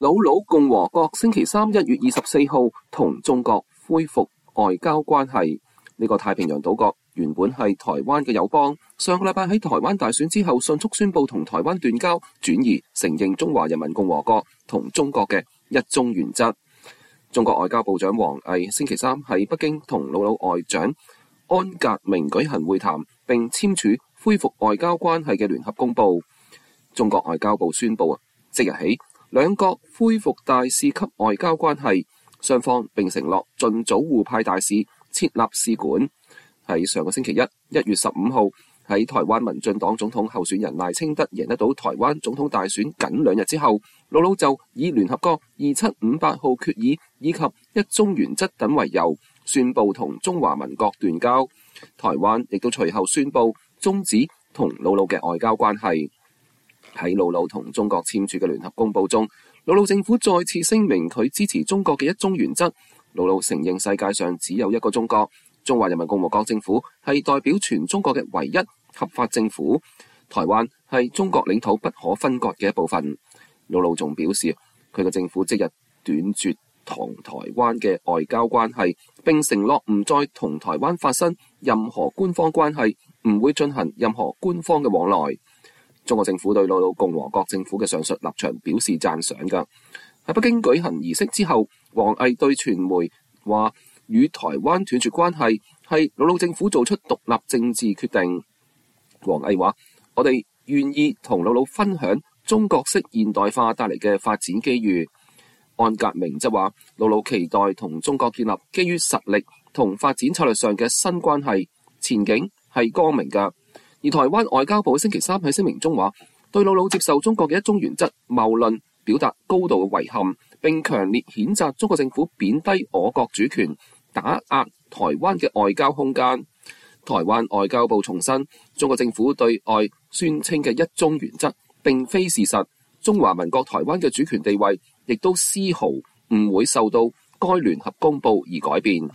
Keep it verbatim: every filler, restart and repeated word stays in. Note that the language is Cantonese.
瑙魯共和國星期三一月二十四號同中國恢復外交關係。呢個太平洋島國原本係台灣嘅友邦，上個禮拜喺台灣大選之後迅速宣布同台灣斷交，轉移承認中華人民共和國同中國嘅一中原則。中國外交部長王毅星期三喺北京同瑙魯外長安格明舉行會談，並簽署恢復外交關係嘅聯合公報。中國外交部宣布啊，即日起兩國恢復大使級外交關係，雙方並承諾盡早互派大使，設立使館。喺上個星期一，一月十五號，喺台灣民進黨總統候選人賴清德贏得到台灣總統大選僅兩日之後，瑙魯就以聯合國二七五八號決議以及一中原則等為由，宣布同中華民國斷交。台灣亦都隨後宣布終止同瑙魯嘅外交關係。喺瑙魯同中國簽署嘅聯合公報中，瑙魯政府再次聲明佢支持中國嘅一中原則。瑙魯承認世界上只有一個中國，中華人民共和國政府係代表全中國嘅唯一合法政府，台灣係中國領土不可分割嘅一部分。瑙魯仲表示，佢嘅政府即日斷絕同台灣嘅外交關係，並承諾唔再同台灣發生任何官方關係，唔會進行任何官方嘅往來。中國政府對瑙魯共和國政府嘅上述立場表示讚賞㗎。喺北京舉行儀式之後，王毅對傳媒話：與台灣斷絕關係係瑙魯政府做出獨立政治決定。王毅話：我哋願意同瑙魯分享中國式現代化帶嚟嘅發展機遇。安格明則話：瑙魯期待同中國建立基於實力同發展策略上嘅新關係，前景係光明㗎。而台灣外交部星期三喺聲明中話，對瑙魯接受中國嘅一中原則謬論表達高度嘅遺憾，並強烈譴責中國政府貶低我國主權，打壓台灣嘅外交空間。台灣外交部重申，中國政府對外宣稱嘅一中原則並非事實，中華民國台灣嘅主權地位亦都絲毫唔會受到該聯合公報而改變。